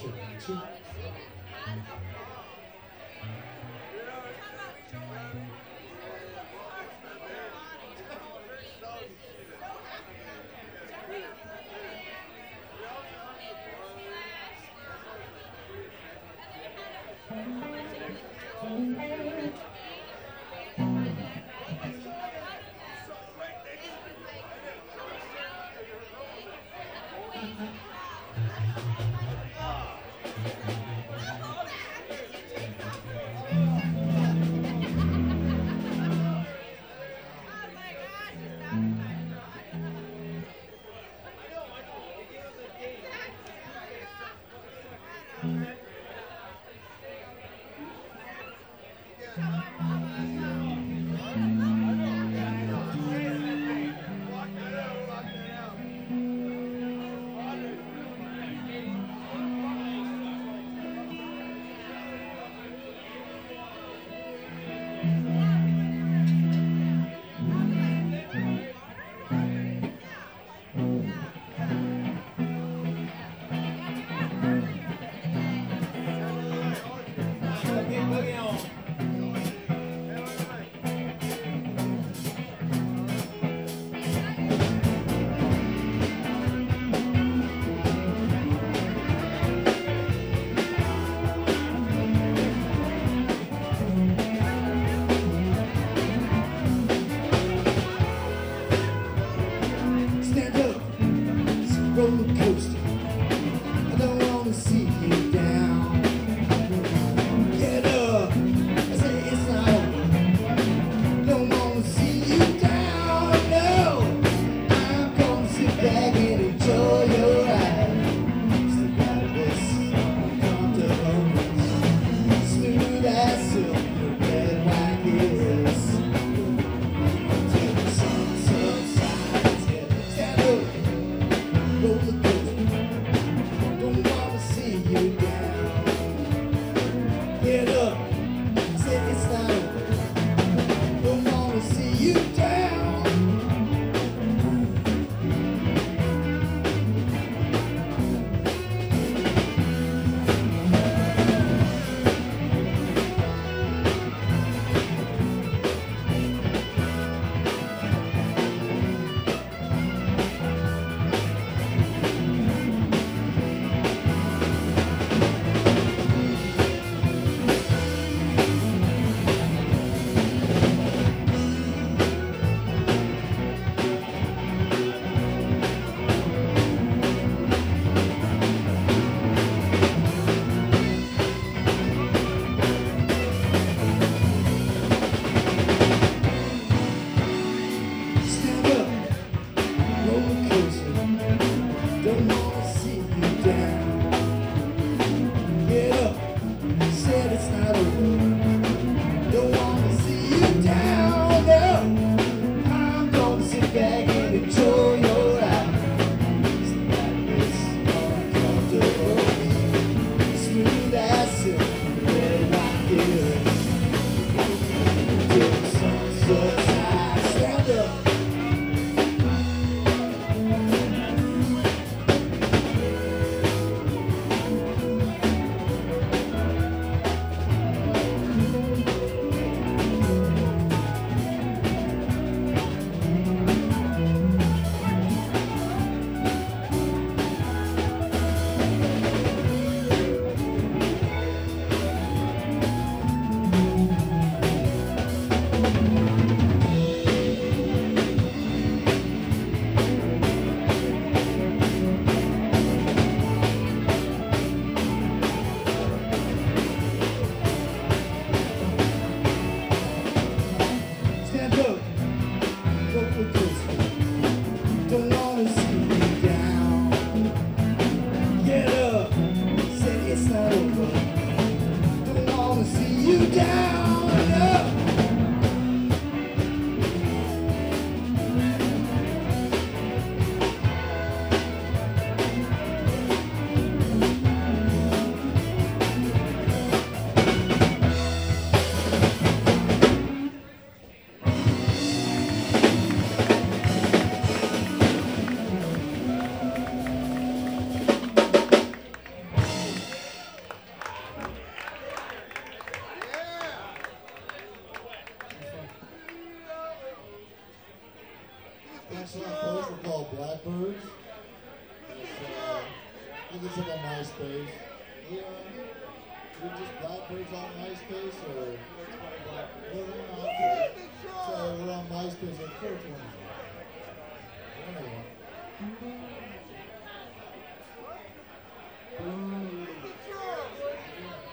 Check, check. Stand up, it's a roller coaster. I don't wanna see you down. Get up, I say it's not over. Don't wanna see you down, no. I'm gonna sit back and enjoy your ride. Still got this uncomfortable, smooth as silk, your red wine kiss. Till the sun subsides, yeah. Stand up, roller coaster. Don't wanna see you MySpace. We're just Blackbirds on MySpace, or we're on, okay. So we're on MySpace at 420. One of them.